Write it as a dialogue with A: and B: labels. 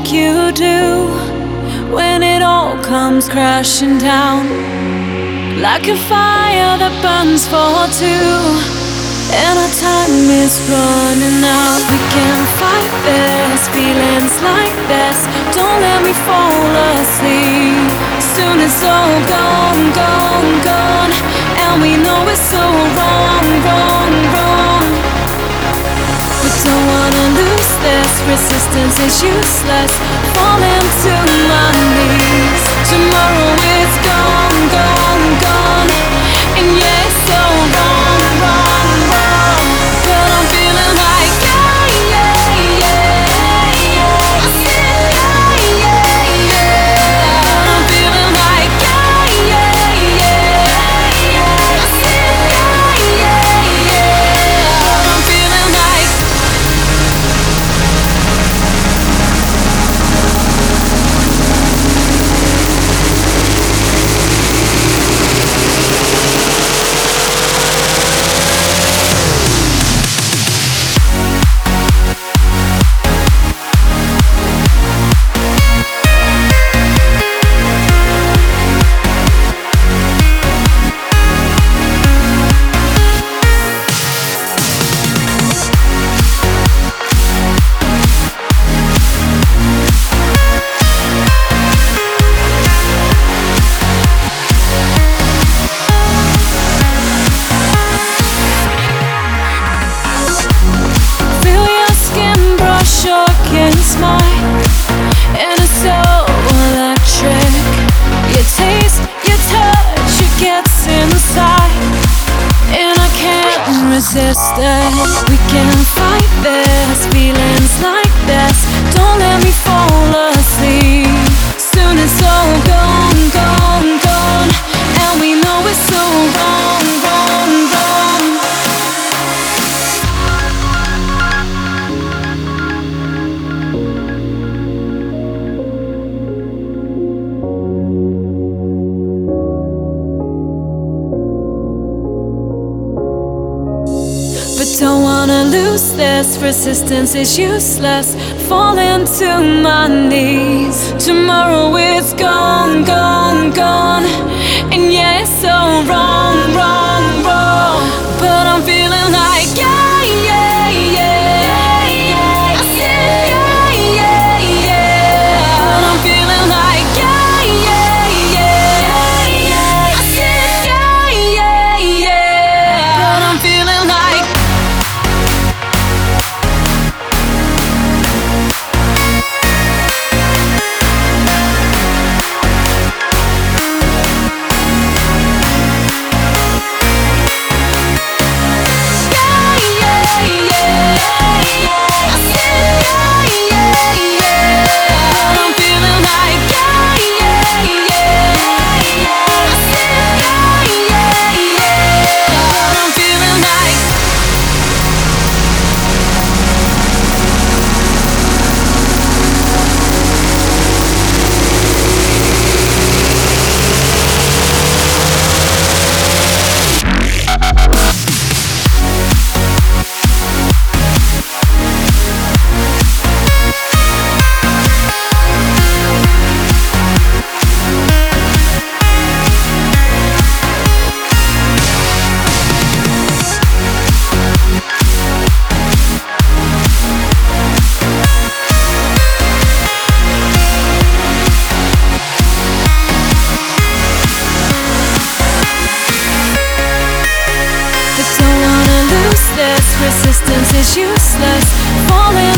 A: like you do when it all comes crashing down, like a fire that burns for two, and our time is running out. We can fight this, feelings like this. Don't let me fall asleep. Soon it's all gone, gone, gone, and we know it's so wrong, wrong, wrong. But don't wanna lose this. Resistance is useless. Falling to my knees. Tomorrow it's gone, gone, gone, and yeah, it's so wrong, wrong, wrong. But I'm feeling like yeah, yeah, yeah, yeah. I said yeah, yeah, yeah. I'm feeling like yeah, yeah, yeah, yeah. I said yeah, yeah, yeah. I'm feeling like against mine, and it's so electric. Your taste, your touch, it gets inside, and I can't resist it. We can fight this, feelings like this. Don't let me fall asleep. Soon it's all gone, gone, gone, and we know it's so wrong, wrong, wrong. Don't wanna lose this. Resistance is useless. Falling to my knees. Tomorrow it's gone, gone, gone, and yeah, it's so wrong, wrong, wrong. But I'm feeling like yeah, yeah, yeah, yeah. I said yeah, yeah, yeah. But I'm feeling like yeah, yeah, yeah, yeah. I said yeah, yeah, yeah. But I'm feeling like resistance is useless. Falling